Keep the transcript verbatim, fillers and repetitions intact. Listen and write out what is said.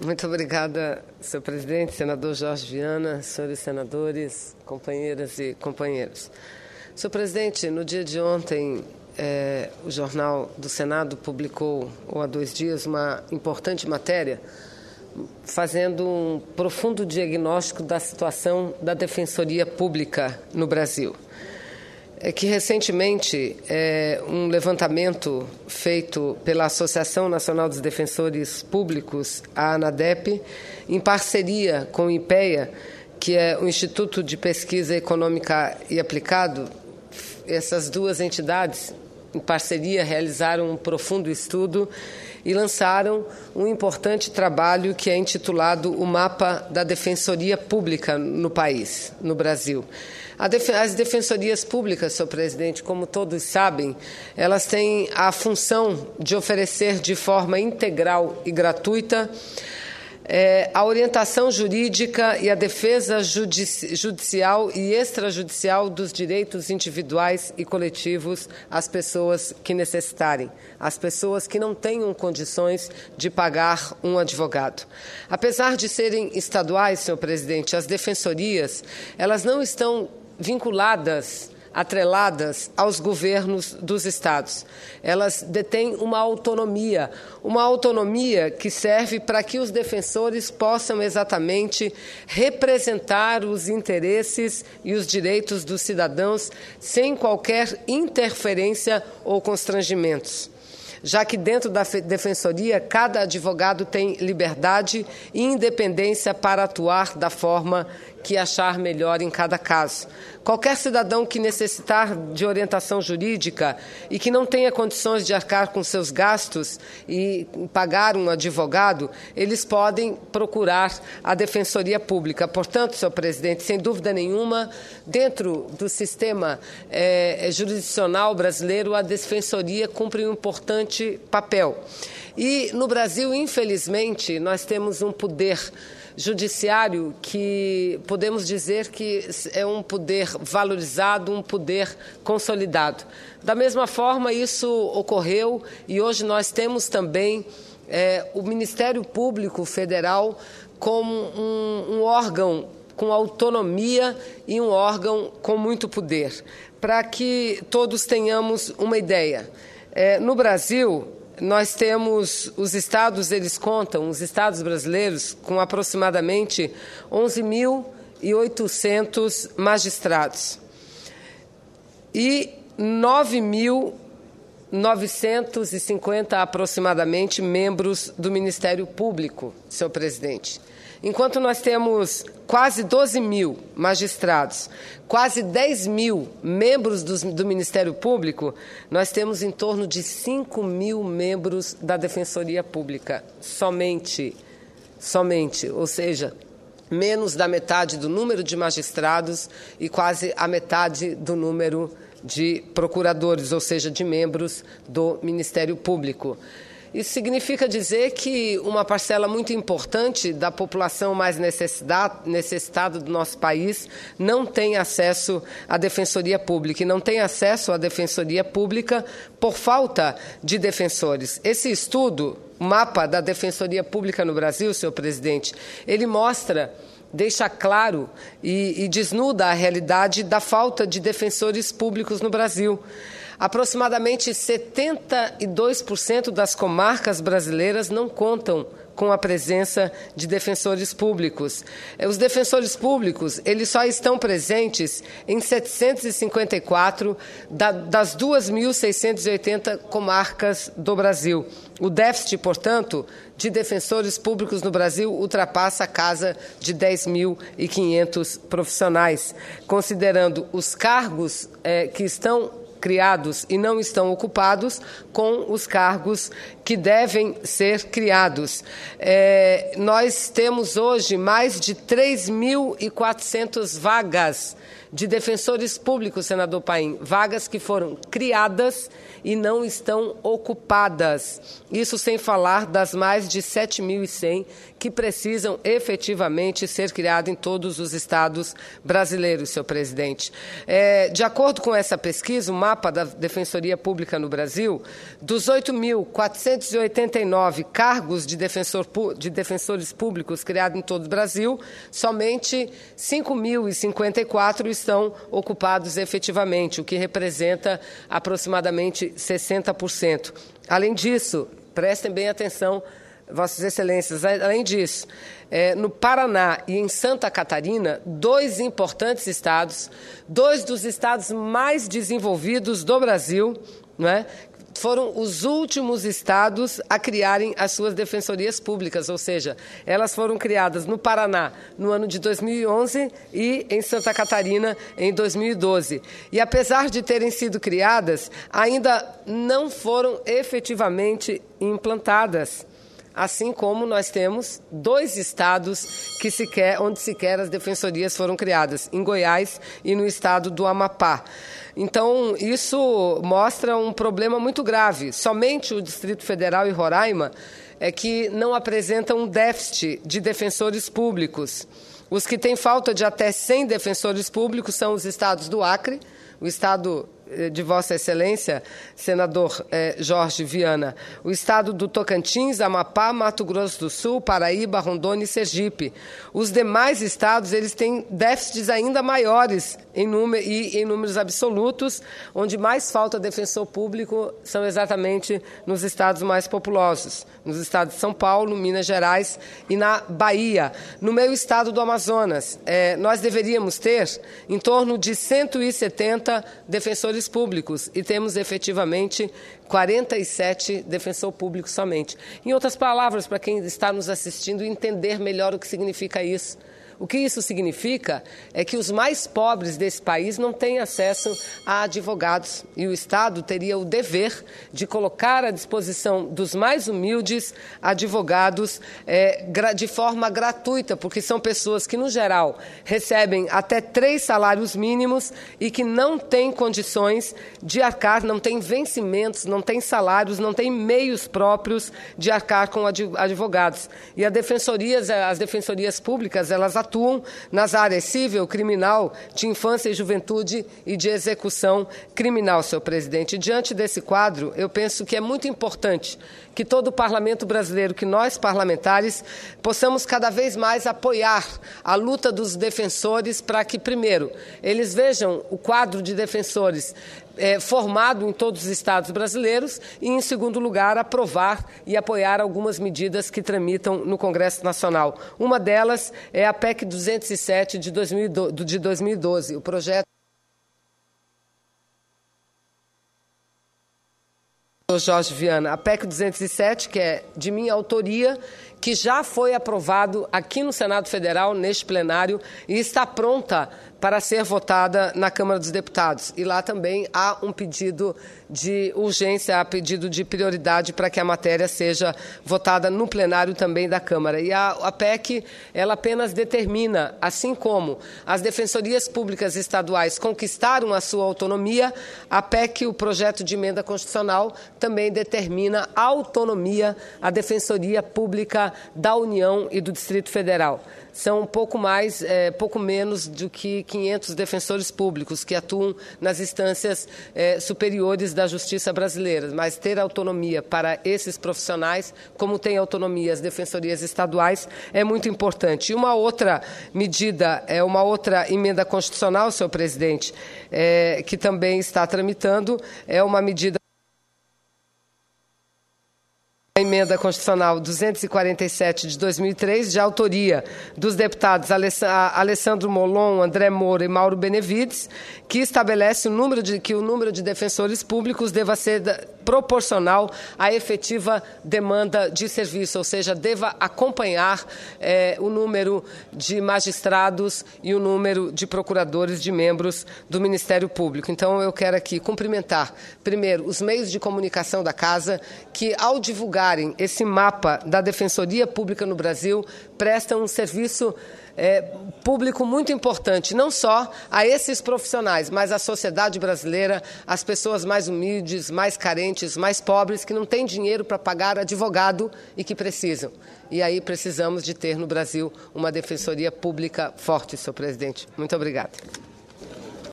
Muito obrigada, senhor presidente, senador Jorge Viana, senhores senadores, companheiras e companheiros. Senhor presidente, no dia de ontem, é, o Jornal do Senado publicou, ou há dois dias, uma importante matéria fazendo um profundo diagnóstico da situação da Defensoria Pública no Brasil. É que, recentemente, é, um levantamento feito pela Associação Nacional dos Defensores Públicos, a ANADEP, em parceria com o IPEA, que é o Instituto de Pesquisa Econômica e Aplicado, essas duas entidades, em parceria, realizaram um profundo estudo e lançaram um importante trabalho que é intitulado O Mapa da Defensoria Pública no país, no Brasil. As defensorias públicas, senhor presidente, como todos sabem, elas têm a função de oferecer de forma integral e gratuita é, a orientação jurídica e a defesa judici- judicial e extrajudicial dos direitos individuais e coletivos às pessoas que necessitarem, às pessoas que não tenham condições de pagar um advogado. Apesar de serem estaduais, senhor presidente, as defensorias, elas não estão vinculadas, atreladas aos governos dos estados. Elas detêm uma autonomia, uma autonomia que serve para que os defensores possam exatamente representar os interesses e os direitos dos cidadãos sem qualquer interferência ou constrangimentos, já que dentro da defensoria cada advogado tem liberdade e independência para atuar da forma que achar melhor em cada caso. Qualquer cidadão que necessitar de orientação jurídica e que não tenha condições de arcar com seus gastos e pagar um advogado, eles podem procurar a Defensoria Pública. Portanto, senhor presidente, sem dúvida nenhuma, dentro do sistema é, jurisdicional brasileiro, a Defensoria cumpre um importante papel. E no Brasil, infelizmente, nós temos um poder judiciário que podemos dizer que é um poder valorizado, um poder consolidado. Da mesma forma, isso ocorreu e hoje nós temos também é, o Ministério Público Federal como um, um órgão com autonomia e um órgão com muito poder. Para que todos tenhamos uma ideia, é, no Brasil, nós temos, os estados, eles contam, os estados brasileiros, com aproximadamente onze mil e oitocentos magistrados e nove mil novecentos e cinquenta aproximadamente membros do Ministério Público, senhor presidente. Enquanto nós temos quase doze mil magistrados, quase dez mil membros do, do Ministério Público, nós temos em torno de cinco mil membros da Defensoria Pública, somente, somente, ou seja, menos da metade do número de magistrados e quase a metade do número de procuradores, ou seja, de membros do Ministério Público. Isso significa dizer que uma parcela muito importante da população mais necessitada do nosso país não tem acesso à Defensoria Pública e não tem acesso à Defensoria Pública por falta de defensores. Esse estudo, o mapa da Defensoria Pública no Brasil, senhor presidente, ele mostra, deixa claro e, e desnuda a realidade da falta de defensores públicos no Brasil. Aproximadamente setenta e dois por cento das comarcas brasileiras não contam com a presença de defensores públicos. Os defensores públicos, eles só estão presentes em setecentos e cinquenta e quatro das duas mil seiscentas e oitenta comarcas do Brasil. O déficit, portanto, de defensores públicos no Brasil ultrapassa a casa de dez mil e quinhentos profissionais, considerando os cargos eh, que estão criados e não estão ocupados com os cargos que devem ser criados. É, nós temos hoje mais de três mil e quatrocentas vagas de defensores públicos, senador Paim, vagas que foram criadas e não estão ocupadas. Isso sem falar das mais de sete mil e cem que precisam efetivamente ser criadas em todos os estados brasileiros, senhor presidente. É, de acordo com essa pesquisa, o mapa da Defensoria Pública no Brasil, dos oito mil quatrocentos trezentos e oitenta e nove cargos de, defensor, de defensores públicos criados em todo o Brasil, somente cinco mil e cinquenta e quatro estão ocupados efetivamente, o que representa aproximadamente sessenta por cento. Além disso, prestem bem atenção, Vossas Excelências, além disso, é, no Paraná e em Santa Catarina, dois importantes estados, dois dos estados mais desenvolvidos do Brasil, não é? Foram os últimos estados a criarem as suas defensorias públicas, ou seja, elas foram criadas no Paraná no ano de dois mil e onze e em Santa Catarina em dois mil e doze. E apesar de terem sido criadas, ainda não foram efetivamente implantadas. Assim como nós temos dois estados que sequer, onde sequer as defensorias foram criadas, em Goiás e no estado do Amapá. Então, isso mostra um problema muito grave. Somente o Distrito Federal e Roraima é que não apresentam um déficit de defensores públicos. Os que têm falta de até cem defensores públicos são os estados do Acre, o estado de Vossa Excelência, senador eh, Jorge Viana, o estado do Tocantins, Amapá, Mato Grosso do Sul, Paraíba, Rondônia e Sergipe. Os demais estados, eles têm déficits ainda maiores em número, e em números absolutos, onde mais falta defensor público são exatamente nos estados mais populosos, nos estados de São Paulo, Minas Gerais e na Bahia. No meu estado do Amazonas, eh, nós deveríamos ter em torno de cento e setenta defensores públicos e temos efetivamente quarenta e sete defensores públicos somente. Em outras palavras, para quem está nos assistindo, entender melhor o que significa isso. O que isso significa é que os mais pobres desse país não têm acesso a advogados e o Estado teria o dever de colocar à disposição dos mais humildes advogados é, de forma gratuita, porque são pessoas que, no geral, recebem até três salários mínimos e que não têm condições de arcar, não têm vencimentos, não têm salários, não têm meios próprios de arcar com advogados. E a defensorias, as defensorias públicas, elas atuam nas áreas civil, criminal, de infância e juventude e de execução criminal, senhor presidente. E diante desse quadro, eu penso que é muito importante que todo o parlamento brasileiro, que nós parlamentares, possamos cada vez mais apoiar a luta dos defensores para que, primeiro, eles vejam o quadro de defensores É, formado em todos os estados brasileiros e, em segundo lugar, aprovar e apoiar algumas medidas que tramitam no Congresso Nacional. Uma delas é a P E C duzentos e sete de dois mil e doze, o projeto Jorge Viana, a P E C duzentos e sete, que é de minha autoria, que já foi aprovado aqui no Senado Federal, neste plenário, e está pronta para ser votada na Câmara dos Deputados. E lá também há um pedido de urgência, há pedido de prioridade para que a matéria seja votada no plenário também da Câmara. E a, a P E C, ela apenas determina, assim como as defensorias públicas estaduais conquistaram a sua autonomia, a P E C, o projeto de emenda constitucional, também determina a autonomia, a Defensoria Pública da União e do Distrito Federal. São um pouco mais, é, pouco menos do que quinhentos defensores públicos que atuam nas instâncias é, superiores da justiça brasileira, mas ter autonomia para esses profissionais, como tem autonomia as defensorias estaduais, é muito importante. E uma outra medida, é uma outra emenda constitucional, senhor presidente, é, que também está tramitando, é uma medida a emenda constitucional duzentos e quarenta e sete de dois mil e três, de autoria dos deputados Alessandro Molon, André Moura e Mauro Benevides, que estabelece o número de, que o número de defensores públicos deva ser proporcional à efetiva demanda de serviço, ou seja, deva acompanhar eh, o número de magistrados e o número de procuradores, de membros do Ministério Público. Então, eu quero aqui cumprimentar, primeiro, os meios de comunicação da Casa, que, ao divulgar esse mapa da Defensoria Pública no Brasil, prestam um serviço é, público muito importante, não só a esses profissionais, mas à sociedade brasileira, às pessoas mais humildes, mais carentes, mais pobres, que não têm dinheiro para pagar advogado e que precisam. E aí precisamos de ter no Brasil uma Defensoria Pública forte, senhor presidente. Muito obrigada.